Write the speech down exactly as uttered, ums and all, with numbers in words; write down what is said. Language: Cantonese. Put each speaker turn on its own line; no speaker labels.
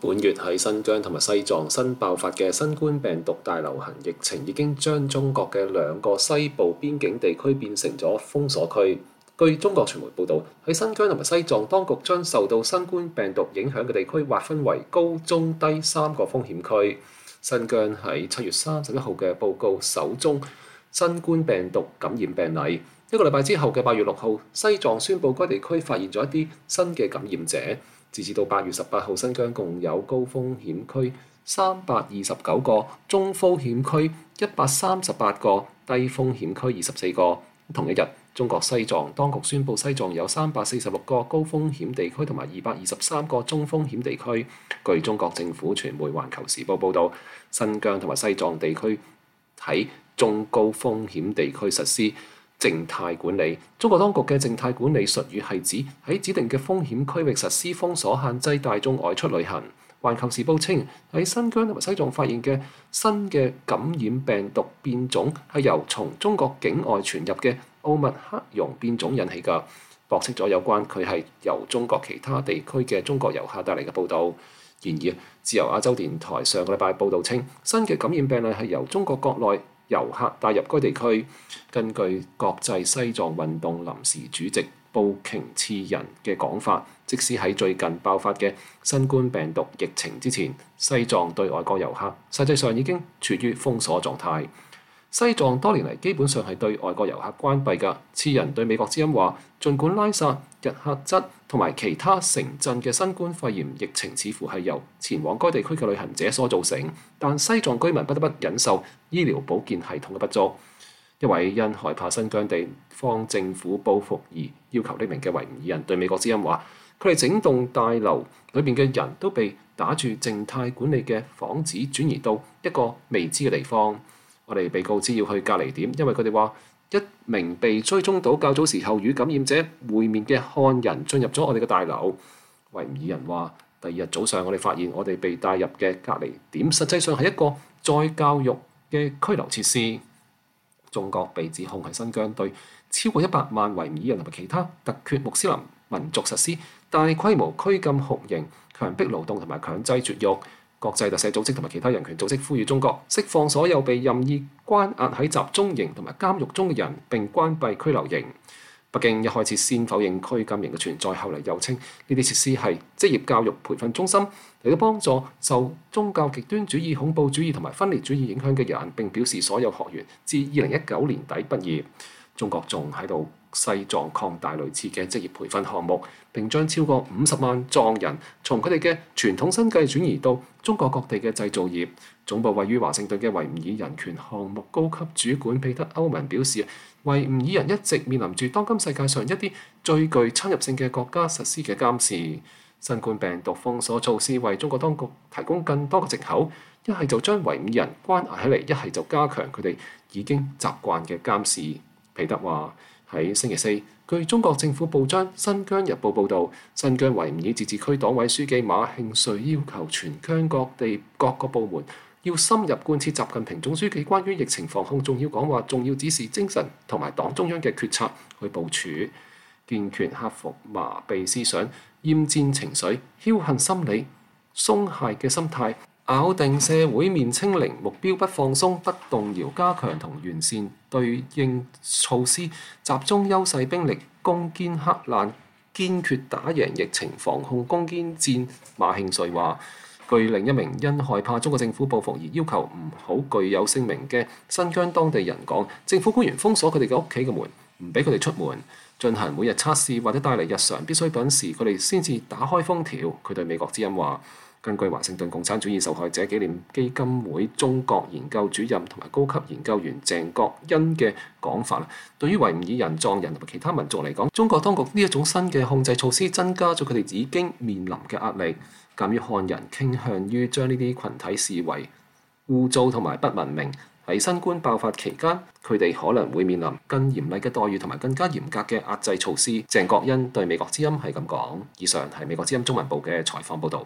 本月喺新疆同埋西藏新爆發嘅新冠病毒大流行疫情，已經將中國嘅兩個西部邊境地區變成咗封鎖區。據中國傳媒報導，喺新疆同埋西藏，當局將受到新冠病毒影響嘅地區劃分為高、中、低三個風險區。新疆喺七月三十一號嘅報告首宗新冠病毒感染病例。一個禮拜之後嘅八月六號，西藏宣布該地區發現咗一啲新嘅感染者。截至到八月十八號，新疆共有高風險區三百二十九個，中風險區一百三十八個，低風險區二十四個。同一日，中國西藏當局宣布西藏有三百四十六個高風險地區同埋二百二十三個中風險地區。據中國政府傳媒《環球時報》報導，新疆同埋西藏地區喺中高風險地區實施靜態管理。中國當局嘅靜態管理術語係指喺指定嘅風險區域實施封鎖，限制大眾外出旅行。環球時報稱，喺新疆同埋西藏發現嘅新嘅感染病毒變種係由從中國境外傳入嘅奧密克戎變種引起嘅，駁斥咗有關佢係由中國其他地區嘅中國遊客帶嚟嘅報導。然而，自由亞洲電台上個禮拜報導稱，新嘅感染病例係由中國國內遊客帶入該地區。根據國際西藏運動臨時主席布瓊次仁嘅講法，即使喺最近爆發嘅新冠病毒疫情之前，西藏對外國遊客實際上已經處於封鎖狀態。西藏多年嚟基本上係對外國遊客關閉㗎。次仁對美國之音話，儘管拉薩、日喀則同埋其他城鎮嘅新冠肺炎疫情似乎係由前往該地區嘅旅行者所造成，但西藏居民不得不忍受醫療保健系統嘅不足。一位因害怕新疆地方政府報復而要求匿名嘅維吾爾人對美國之音話，佢哋整棟大樓裏邊嘅人都被打住靜態管理嘅幌子轉移到一個未知嘅地方。我哋被告知要去隔離點，因為佢哋話一名被追蹤到較早時候與感染者會面嘅漢人進入咗我哋嘅大樓。維吾爾人話，第二日早上我哋發現我哋被帶入嘅隔離點實際上係一個再教育嘅拘留設施。中國被指控喺新疆對超過一百萬維吾爾人同埋其他突厥穆斯林民族實施大規模拘禁、酷刑、強迫勞動同埋強制絕育。國際特赦組織同埋其他人權組織呼籲中國釋放所有被任意關押喺集中營同埋監獄中嘅人，並關閉拘留營。北京一開始先否認拘禁營嘅存在，後嚟又稱呢啲設施係職業教育培訓中心，嚟到幫助受宗教極端主義、恐怖主義同埋分裂主義影響嘅人，並表示所有學員自二零一九年底畢業。中國仲喺度西藏擴大類似嘅職業培訓項目，並將超過五十萬藏人從佢哋嘅傳統生計轉移到中國各地嘅製造業。總部位於華盛頓嘅維吾爾人權項目高級主管彼得歐文表示，維吾爾人一直面臨住當今世界上一啲最具侵入性嘅國家實施嘅監視。新冠病毒封鎖措施為中國當局提供更多嘅藉口，一係就將維吾爾人關押起嚟，一係就加強佢哋已經習慣嘅監視。彼得話，喺星期四，據中國政府報章《新疆日報》報導，新疆維吾爾自治區黨委書記馬慶瑞要求全疆各地各個部門要深入貫徹習近平總書記關於疫情防控重要講話、重要指示精神同埋黨中央嘅決策去部署，堅決克服麻痹思想、厭戰情緒、僥倖心理、鬆懈嘅心態，咬定社會面清零目標，不放鬆、不動搖，加強同完善對應措施，集中優勢兵力，攻堅克難，堅決打贏疫情防控攻堅戰。馬慶瑞話，據另一名因害怕中國政府報復而要求唔好具有姓名嘅新疆當地人講，政府官員封鎖佢哋嘅屋企嘅門，唔俾佢哋出門，進行每日測試或者帶嚟日常必需品時，佢哋先至打開封條。佢對美國之音話，根據華盛頓共產主義受害者紀念基金會中國研究主任同埋高級研究員鄭國恩嘅講法，對於維吾爾人、藏人同埋其他民族嚟講，中國當局呢一種新嘅控制措施增加咗佢哋已經面臨嘅壓力。鑑於漢人傾向於將呢啲群體視為污糟同埋不文明，喺新冠爆發期間，佢哋可能會面臨更嚴厲嘅待遇同埋更加嚴格嘅壓制措施。鄭國恩對美國之音係咁講。以上係美國之音中文部嘅採訪報導。